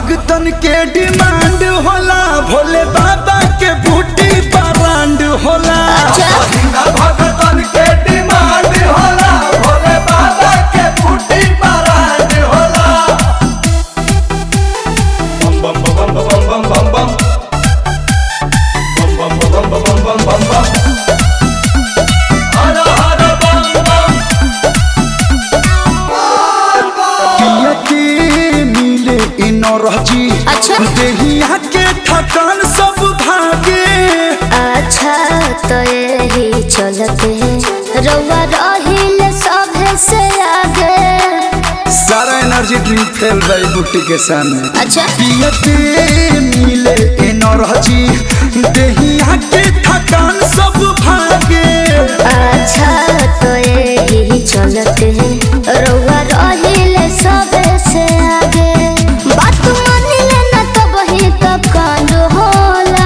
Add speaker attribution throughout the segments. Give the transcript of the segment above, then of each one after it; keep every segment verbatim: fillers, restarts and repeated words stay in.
Speaker 1: भगतन के डिमांड होला, भोले बाबा के बूटी ब्रांड होला। भगतन के डिमांड होला, भोले बाबा के बूटी ब्रांड होला। बम बम बम बम बम बम बम बम बम बम बम बम बम बम हर हर बम बम। किया के मिले इनरजी,
Speaker 2: अच्छा
Speaker 1: देहिया के थकान सब भागे।
Speaker 2: अच्छा तो यही चलते रउआ रहिले सभे से आगे।
Speaker 1: सारा एनर्जी ड्रिंक फेल गई बूटी के सामने।
Speaker 2: अच्छा
Speaker 1: पियते मिले एनर्जी, देहिया के थकान सब भागे।
Speaker 2: अच्छा तो यही चलते रउआ रहिले सभे से आगे। बात मानिले न तो वही तब कांड होला।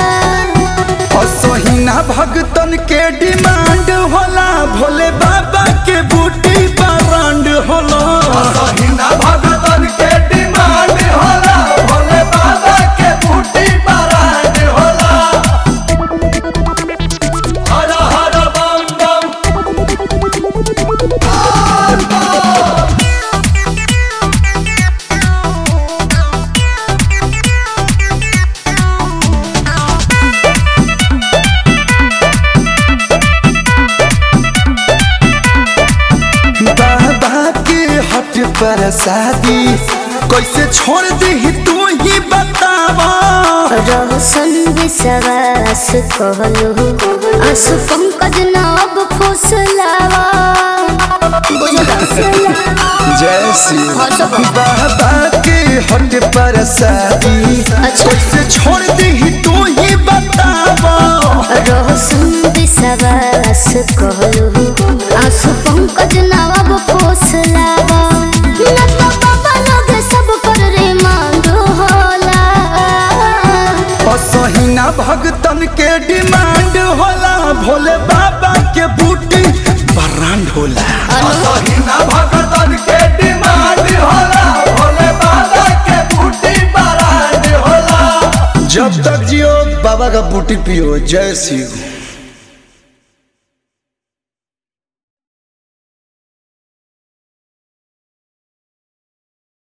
Speaker 1: असहिना भगतन के डिमांड होला, भोले बाबा के बूटी ब्रांड होला। असहिना भगतन के डिमांड होला, भोले बाबा के बूटी ब्रांड होला। हर हर बम बम बाबा के हट पर शादी कैसे छोड़ दी तू ही बतावा।
Speaker 2: रोशन विश्वास कहलू आंसू पंकज नब फुसलावा।
Speaker 1: जय श्री बाबा के हट पर शादी कैसे छोड़ दी तू ही बतावा।
Speaker 2: रोशन विश्वास कहलू आंसू पंकज नब फुसलावा। लता बाबा लोग सब कर रे मांग होला।
Speaker 1: असहिना भगतन के डिमांड होला, भोले बाबा के बूटी ब्रांड होला। असहिना भगतन के डिमांड होला, भोले बाबा के बूटी ब्रांड होला। जब तक जियो बाबा का बूटी पियो। जय शिव।